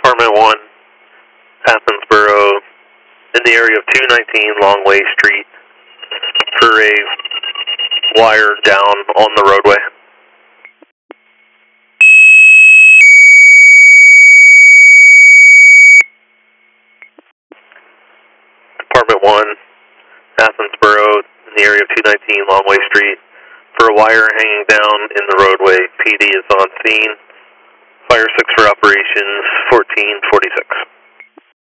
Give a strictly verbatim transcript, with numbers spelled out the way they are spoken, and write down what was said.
Department one, Athensboro, in the area of two nineteen Longway Street for a wire down on the roadway. Department one, Athensboro, in the area of two nineteen Longway Street for a wire hanging down in the roadway. P D is on scene. Fire six for operations fourteen forty-six.